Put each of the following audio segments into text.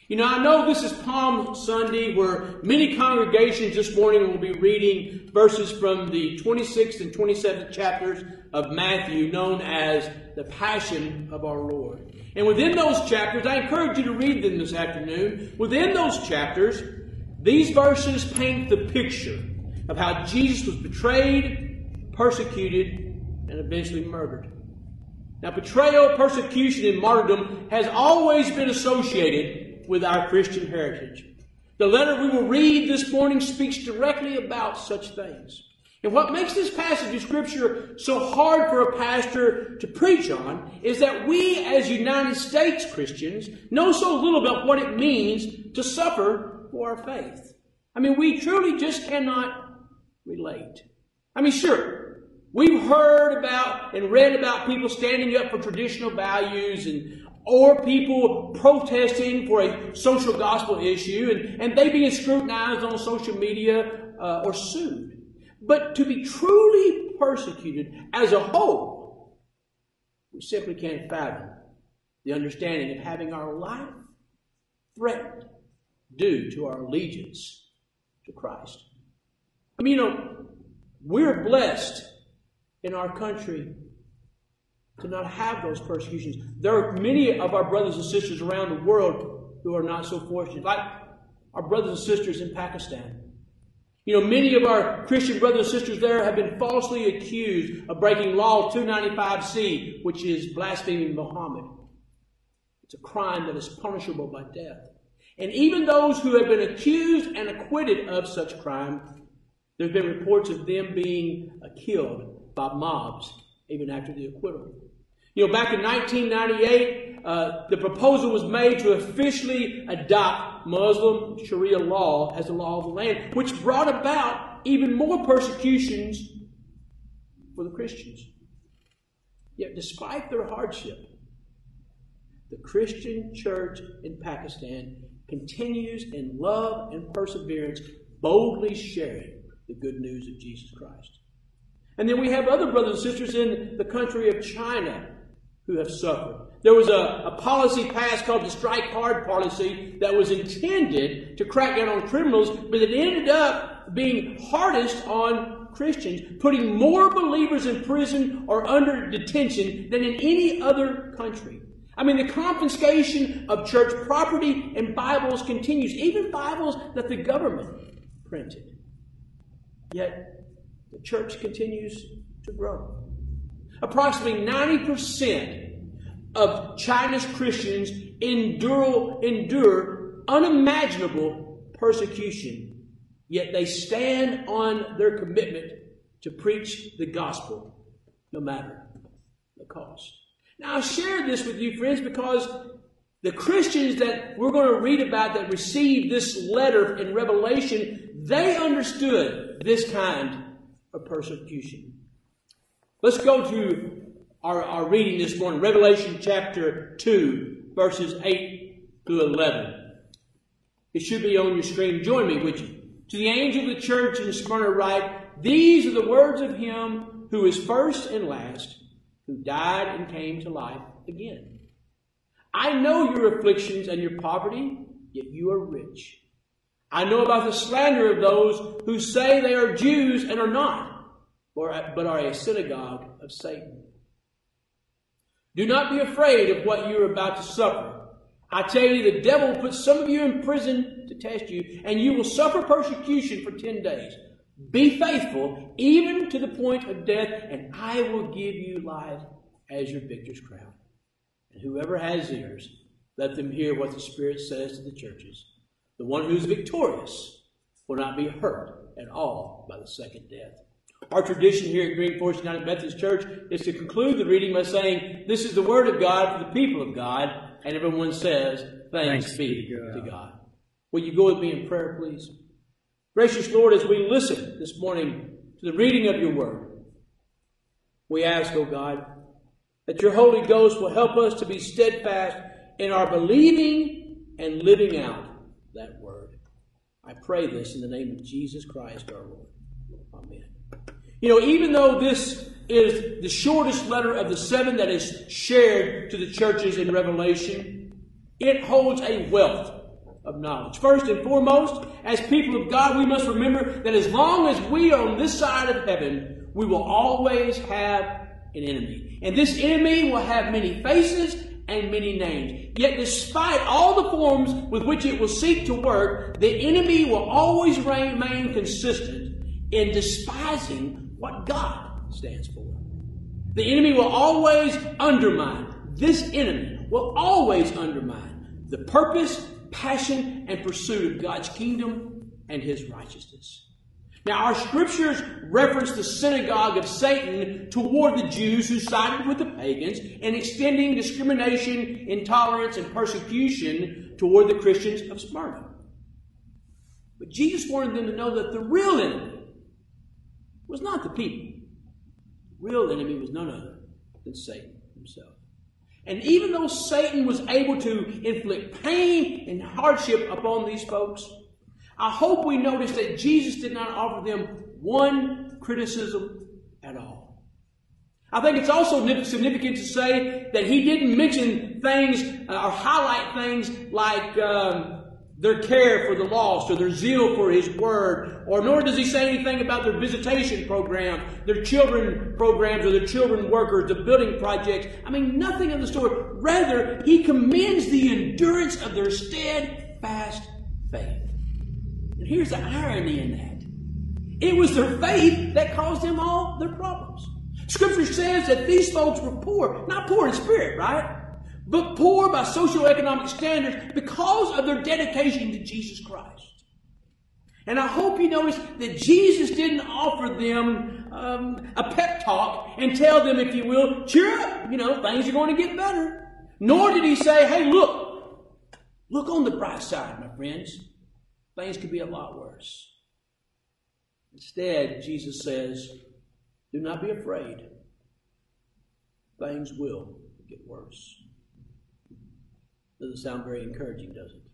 You know, I know this is Palm Sunday, where many congregations this morning will be reading verses from the 26th and 27th chapters of Matthew, known as the Passion of our Lord. And within those chapters, I encourage you to read them this afternoon. Within those chapters, these verses paint the picture of how Jesus was betrayed, persecuted, and eventually murdered. Now, betrayal, persecution, and martyrdom has always been associated with our Christian heritage. The letter we will read this morning speaks directly about such things. And what makes this passage of Scripture so hard for a pastor to preach on is that we as United States Christians know so little about what it means to suffer for our faith. I mean, we truly just cannot relate. I mean, sure, we've heard about and read about people standing up for traditional values or people protesting for a social gospel issue and they being scrutinized on social media or sued. But to be truly persecuted as a whole, we simply can't fathom the understanding of having our life threatened due to our allegiance to Christ. I mean, you know, we're blessed in our country to not have those persecutions. There are many of our brothers and sisters around the world who are not so fortunate, like our brothers and sisters in Pakistan. You know, many of our Christian brothers and sisters there have been falsely accused of breaking Law 295C, which is blaspheming Muhammad. It's a crime that is punishable by death. And even those who have been accused and acquitted of such crime, there have been reports of them being killed by mobs even after the acquittal. You know, back in 1998, the proposal was made to officially adopt Muslim Sharia law as the law of the land, which brought about even more persecutions for the Christians. Yet despite their hardship, the Christian church in Pakistan continues in love and perseverance, boldly sharing the good news of Jesus Christ. And then we have other brothers and sisters in the country of China who have suffered. There was a policy passed called the Strike Hard policy that was intended to crack down on criminals, but it ended up being hardest on Christians, putting more believers in prison or under detention than in any other country. I mean, the confiscation of church property and Bibles continues, even Bibles that the government printed. Yet, the church continues to grow. Approximately 90% of China's Christians endure unimaginable persecution, yet they stand on their commitment to preach the gospel, no matter the cost. Now, I share this with you, friends, because the Christians that we're going to read about that received this letter in Revelation, they understood this kind of persecution. Let's go to our reading this morning, Revelation chapter 2, verses 8 through 11. It should be on your screen. Join me, would you? To the angel of the church in Smyrna write, these are the words of him who is first and last, who died and came to life again. I know your afflictions and your poverty, yet you are rich. I know about the slander of those who say they are Jews and are not, but are a synagogue of Satan. Do not be afraid of what you are about to suffer. I tell you, the devil will put some of you in prison to test you, and you will suffer persecution for 10 days. Be faithful, even to the point of death, and I will give you life as your victor's crown. And whoever has ears, let them hear what the Spirit says to the churches. The one who is victorious will not be hurt at all by the second death. Our tradition here at Green Forest United Methodist Church is to conclude the reading by saying, this is the word of God for the people of God. And everyone says, thanks be to God. Will you go with me in prayer, please? Gracious Lord, as we listen this morning to the reading of your word, we ask, O God, that your Holy Ghost will help us to be steadfast in our believing and living out that word. I pray this in the name of Jesus Christ our Lord. Amen. You know, even though this is the shortest letter of the 7 that is shared to the churches in Revelation, it holds a wealth of knowledge. First and foremost, as people of God, we must remember that as long as we are on this side of heaven, we will always have an enemy. And this enemy will have many faces and many names. Yet despite all the forms with which it will seek to work, the enemy will always remain consistent in despising what God stands for. The enemy will always undermine. This enemy will always undermine the purpose, passion, and pursuit of God's kingdom and His righteousness. Now, our scriptures reference the synagogue of Satan toward the Jews who sided with the pagans and extending discrimination, intolerance, and persecution toward the Christians of Smyrna. But Jesus wanted them to know that the real enemy was not the people. The real enemy was none other than Satan himself. And even though Satan was able to inflict pain and hardship upon these folks, I hope we notice that Jesus did not offer them one criticism at all. I think it's also significant to say that He didn't mention things or highlight things like their care for the lost or their zeal for His word, or nor does He say anything about their visitation program, their children programs, or their children workers, the building projects. I mean, nothing in the story. Rather, He commends the endurance of their steadfast faith. And here's the irony in that. It was their faith that caused them all their problems. Scripture says that these folks were poor, not poor in spirit, right? But poor by socioeconomic standards because of their dedication to Jesus Christ. And I hope you notice that Jesus didn't offer them a pep talk and tell them, if you will, cheer up, things are going to get better. Nor did He say, hey, look on the bright side, my friends. Things could be a lot worse. Instead, Jesus says, do not be afraid. Things will get worse. Doesn't sound very encouraging, does it?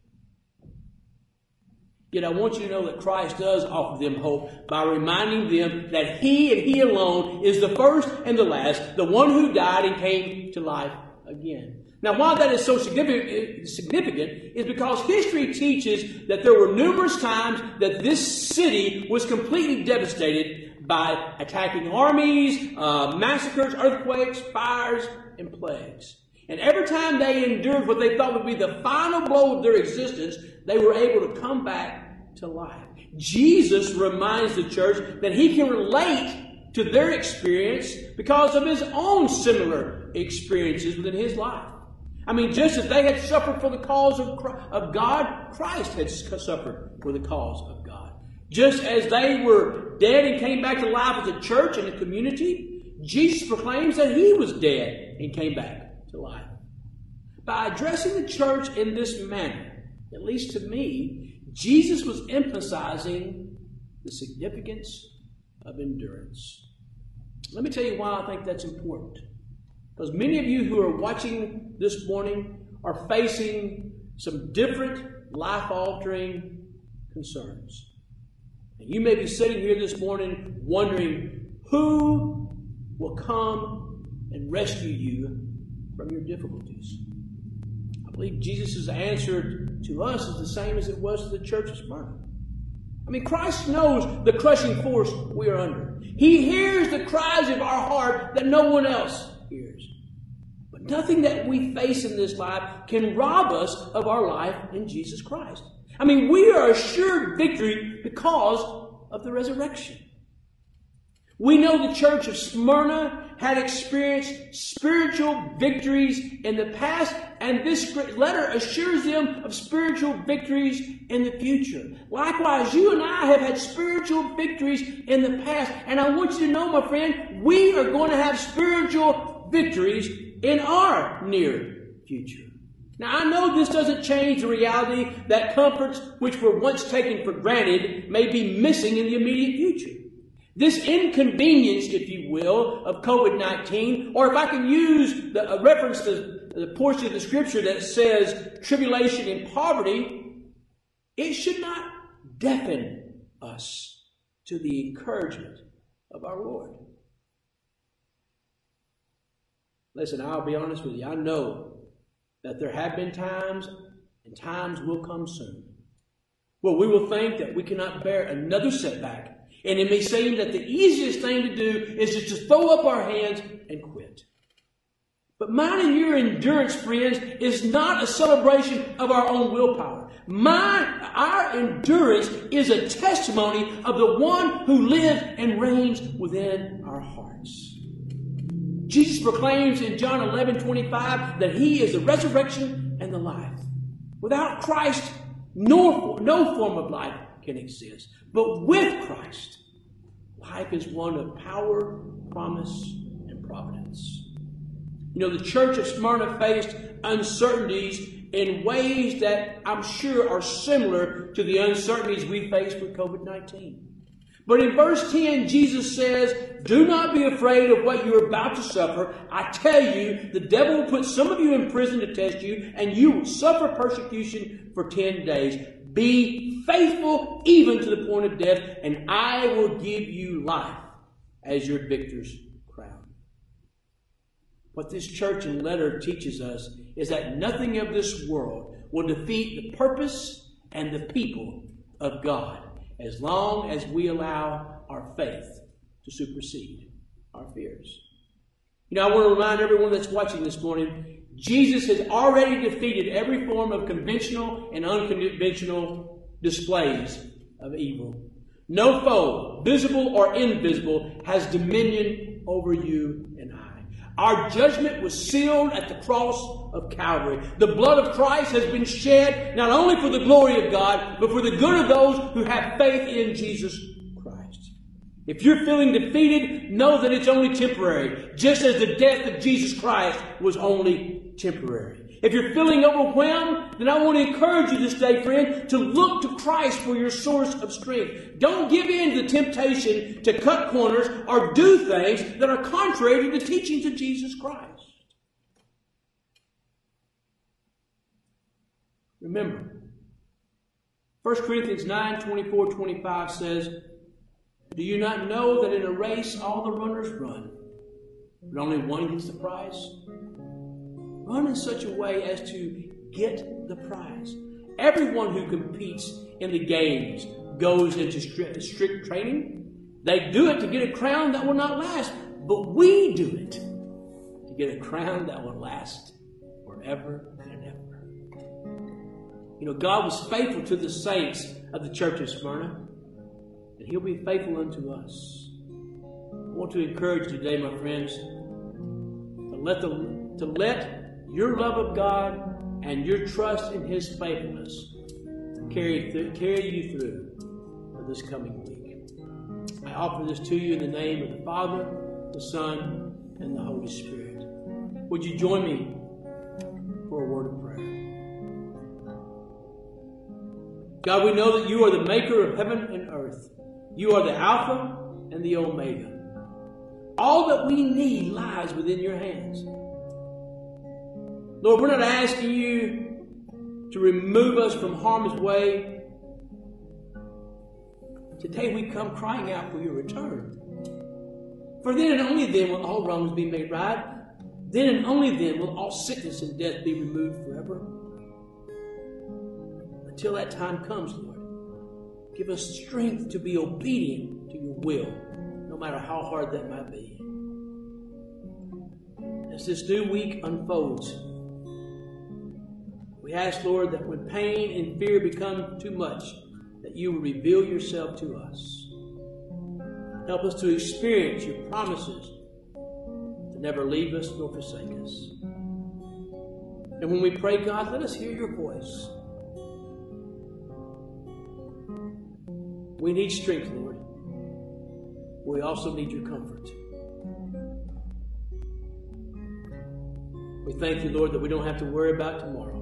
Yet I want you to know that Christ does offer them hope by reminding them that He and He alone is the first and the last, the one who died and came to life again. Now, why that is so significant is because history teaches that there were numerous times that this city was completely devastated by attacking armies, massacres, earthquakes, fires, and plagues. And every time they endured what they thought would be the final blow of their existence, they were able to come back to life. Jesus reminds the church that He can relate to their experience because of His own similar experiences within His life. I mean, just as they had suffered for the cause of God, Christ had suffered for the cause of God. Just as they were dead and came back to life as a church and a community, Jesus proclaims that He was dead and came back to life. By addressing the church in this manner, at least to me, Jesus was emphasizing the significance of endurance. Let me tell you why I think that's important. Because many of you who are watching this morning are facing some different life-altering concerns. And you may be sitting here this morning wondering who will come and rescue you from your difficulties. I believe Jesus' answer to us is the same as it was to the church of Smyrna. I mean, Christ knows the crushing force we are under. He hears the cries of our heart that no one else hears. But nothing that we face in this life can rob us of our life in Jesus Christ. I mean, we are assured victory because of the resurrection. We know the church of Smyrna had experienced spiritual victories in the past, and this letter assures them of spiritual victories in the future. Likewise, you and I have had spiritual victories in the past, and I want you to know, my friend, we are going to have spiritual victories in our near future. Now, I know this doesn't change the reality that comforts which were once taken for granted may be missing in the immediate future. This inconvenience, if you will, of COVID-19, or if I can use a reference to the portion of the scripture that says tribulation and poverty, it should not deafen us to the encouragement of our Lord. Listen, I'll be honest with you. I know that there have been times And times will come soon. Well, we will think that we cannot bear another setback. And it may seem that the easiest thing to do is just to throw up our hands and quit. But mine and your endurance, friends, is not a celebration of our own willpower. Our endurance is a testimony of the one who lives and reigns within our hearts. Jesus proclaims in John 11:25 that He is the resurrection and the life. Without Christ, no form of life can exist. But with Christ, life is one of power, promise, and providence. You know, the church of Smyrna faced uncertainties in ways that I'm sure are similar to the uncertainties we face with COVID-19. But in verse 10, Jesus says, "Do not be afraid of what you're about to suffer. I tell you, the devil will put some of you in prison to test you, and you will suffer persecution for 10 days. Be faithful even to the point of death, and I will give you life as your victor's crown." What this church and letter teaches us is that nothing of this world will defeat the purpose and the people of God as long as we allow our faith to supersede our fears. You know, I want to remind everyone that's watching this morning, Jesus has already defeated every form of conventional and unconventional displays of evil. No foe, visible or invisible, has dominion over you and I. Our judgment was sealed at the cross of Calvary. The blood of Christ has been shed not only for the glory of God, but for the good of those who have faith in Jesus Christ. If you're feeling defeated, know that it's only temporary, just as the death of Jesus Christ was only temporary. If you're feeling overwhelmed, then I want to encourage you this day, friend, to look to Christ for your source of strength. Don't give in to the temptation to cut corners or do things that are contrary to the teachings of Jesus Christ. Remember, 1 Corinthians 9:24-25 says, "Do you not know that in a race all the runners run, but only one gets the prize? Run in such a way as to get the prize. Everyone who competes in the games goes into strict training. They do it to get a crown that will not last, but we do it to get a crown that will last forever and ever." You know, God was faithful to the saints of the church of Smyrna, and He'll be faithful unto us. I want to encourage you today, my friends, to let your love of God and your trust in His faithfulness carry you through this coming week. I offer this to you in the name of the Father, the Son, and the Holy Spirit. Would you join me for a word of prayer? God, we know that you are the maker of heaven and earth. You are the Alpha and the Omega. All that we need lies within your hands. Lord, we're not asking you to remove us from harm's way. Today we come crying out for your return. For then and only then will all wrongs be made right. Then and only then will all sickness and death be removed forever. Until that time comes, Lord, give us strength to be obedient to your will, no matter how hard that might be. As this new week unfolds, we ask, Lord, that when pain and fear become too much, that you will reveal yourself to us. Help us to experience your promises to never leave us nor forsake us. And when we pray, God, let us hear your voice. We need strength, Lord. We also need your comfort. We thank you, Lord, that we don't have to worry about tomorrow.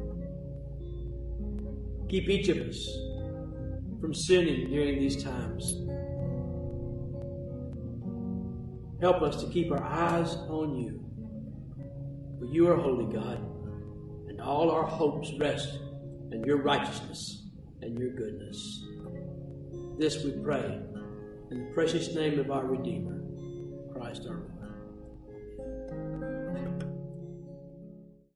Keep each of us from sinning during these times. Help us to keep our eyes on you. For you are holy, God, and all our hopes rest in your righteousness and your goodness. This we pray in the precious name of our Redeemer, Christ our Lord.